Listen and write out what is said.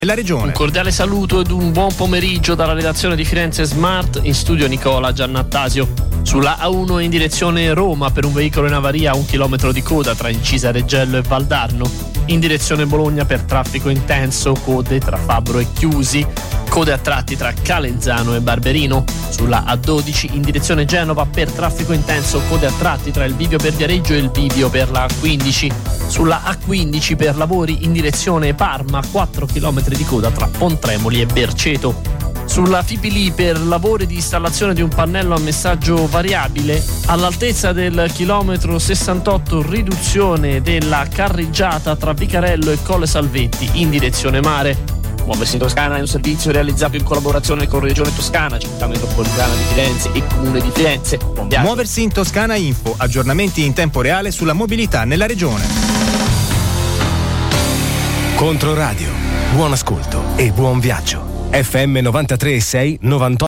La regione. Un cordiale saluto ed un buon pomeriggio dalla redazione di Firenze Smart, in studio Nicola Giannattasio. Sulla A1 in direzione Roma per un veicolo in avaria a 1 chilometro di coda tra Incisa Reggello e Valdarno. In direzione Bologna per traffico intenso, code tra Fabbro e Chiusi, code a tratti tra Calenzano e Barberino. Sulla A12 in direzione Genova per traffico intenso, code a tratti tra il bivio per Viareggio e il bivio per la A15. Sulla A15 per lavori in direzione Parma, 4 km di coda tra Pontremoli e Berceto. Sulla Fipili per lavori di installazione di un pannello a messaggio variabile all'altezza del chilometro 68, riduzione della carreggiata tra Vicarello e Colle Salvetti in direzione mare. Muoversi in Toscana è un servizio realizzato in collaborazione con Regione Toscana, Città Metropolitana di Firenze e Comune di Firenze. Muoversi in Toscana Info, aggiornamenti in tempo reale sulla mobilità nella regione. Controradio, buon ascolto e buon viaggio. FM 93.6 98.